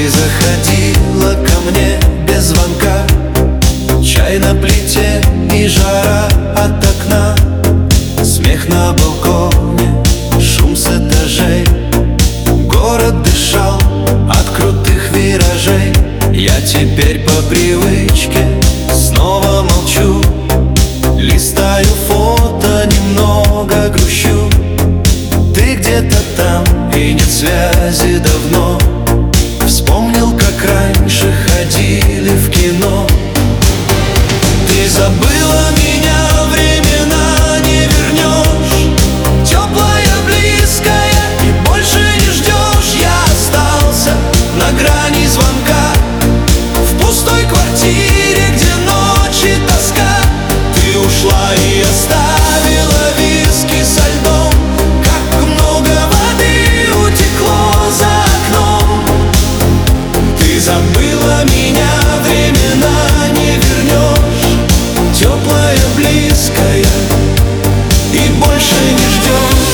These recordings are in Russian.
Ты заходила ко мне без звонка, чай на плите и жара от окна, смех на балконе, шум с этажей. Город дышал от крутых виражей. Я теперь по привычке снова молчу, листаю фото, немного грущу. Ты где-то там, и нет связи давно. Вспомнил, как раньше ходили в кино. Ты забыла меня, времена не вернешь. Теплая, близкая, и больше не ждешь. Я остался на грани звонка, в пустой квартире, где ночи тоска. Ты ушла и оставила виски со льдом. Как много воды утекло за окном. Ты забыла меня, времена не вернешь. Теплая, близкая, и больше не ждешь.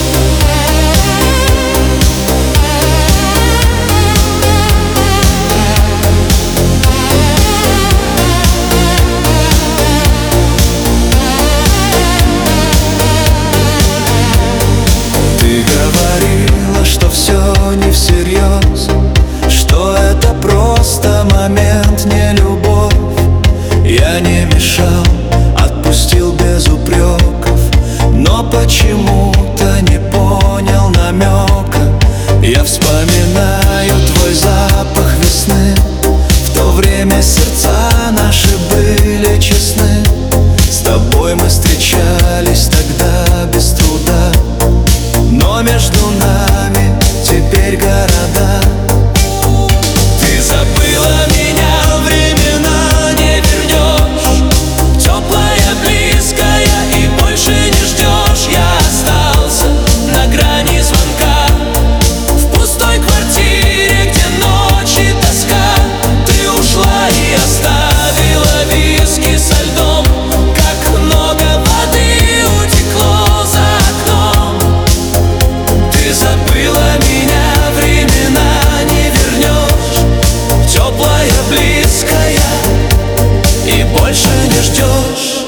Ты говорила, что все не всерьез, что это просто момент, не любовь. Я не мешал, отпустил без упреков, но почему-то не понял намека. Я вспоминаю твой запах весны. В то время сердца наши были честны. С тобой мы встречались тогда без труда, но между нами теперь города. Ты забыла меня, времена не вернешь. Теплая, близкая, и больше не ждешь. Я остался на грани звонка, в пустой квартире, где ночи тоска. Ты ушла и оставила виски со льдом. Как много воды утекло за окном. Ты забыла меня, времена не вернешь. Теплая, близкая, и больше не ждешь.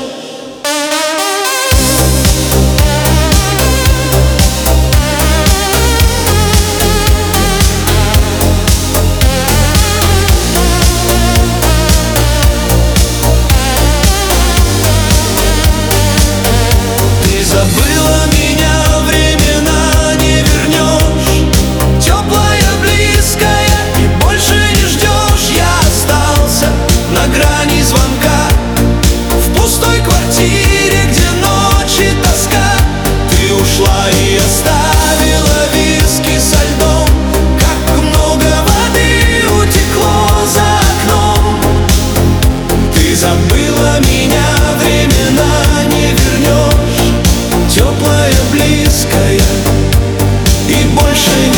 Ты забыла меня, времена не вернешь. Теплая, близкая, и больше не ждешь. Я остался на грани звонка, в пустой квартире, где ночи тоска. Ты ушла и оставила виски со льдом. Как много воды утекло за окном. Ты забыла меня, времена не вернешь. Теплая, близкая, и больше